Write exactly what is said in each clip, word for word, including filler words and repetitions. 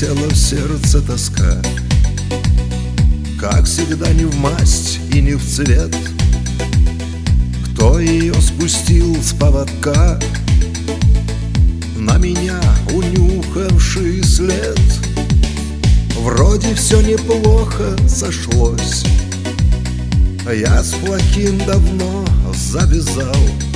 Засела в сердце тоска, как всегда не в масть и не в цвет. Кто ее спустил с поводка, на меня унюхавший след? Вроде все неплохо сошлось, я с плохим давно завязал.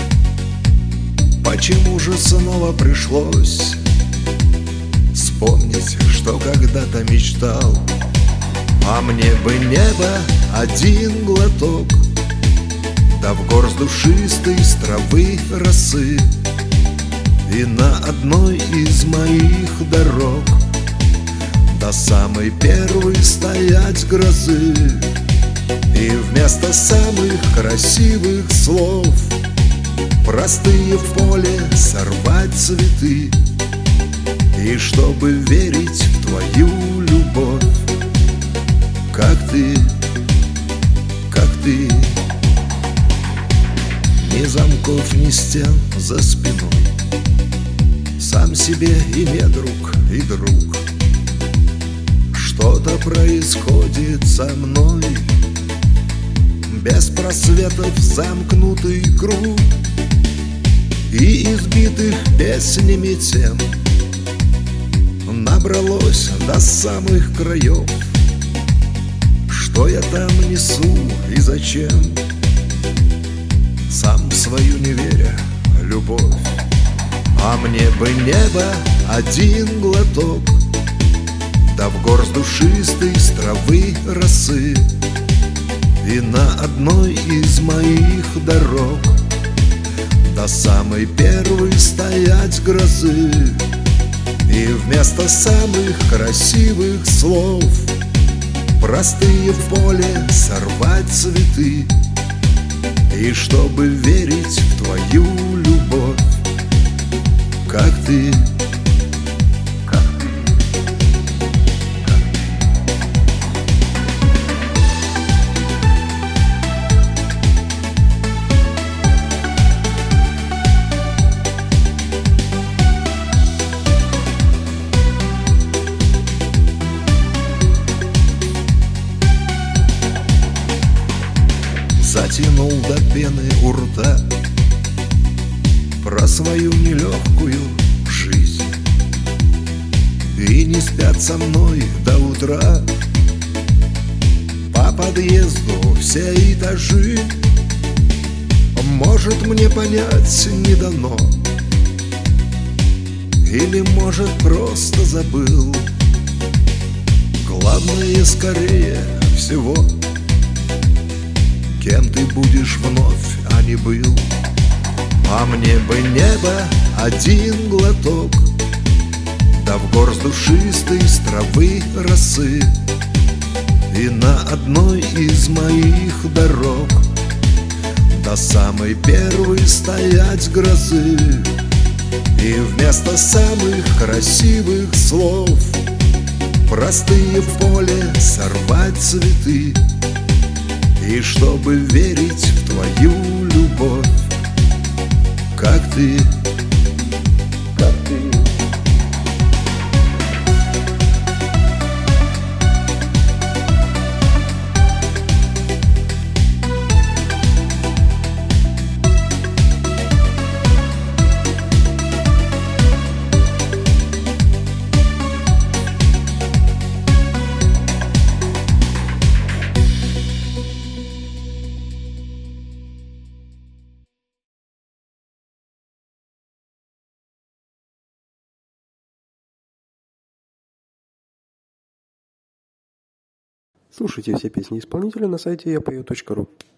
Почему же снова пришлось вспомнить, что когда-то мечтал? А мне бы небо один глоток, да в горсть душистой с травы росы, и на одной из моих дорог до самой первой стоять грозы. И вместо самых красивых слов простые в поле сорвать цветы. И чтобы верить в твою любовь, как ты, как ты. Ни замков, ни стен за спиной, сам себе и не друг, и друг. Что-то происходит со мной, без просветов замкнутый круг и избитых песнями тем набралось до самых краев. Что я там несу и зачем, сам в свою не веря любовь. А мне бы небо один глоток, да в горсть душистой с травы росы, и на одной из моих дорог до самой первой стоять грозы. И вместо самых красивых слов простые в поле сорвать цветы. И чтобы верить в твою любовь, как ты, как ты, как ты. Затянул до пены у рта про свою нелегкую жизнь, и не спят со мной до утра по подъезду все этажи. Может, мне понять не дано, или, может, просто забыл. Главное, скорее всего, кем ты будешь вновь, а не был. А мне бы небо один глоток, да в горсть душистой с травы росы, и на одной из моих дорог до самой первой стоять грозы. И вместо самых красивых слов простые в поле сорвать цветы. И чтобы верить в твою любовь, как ты, как ты. Слушайте все песни исполнителя на сайте я пою точка ру.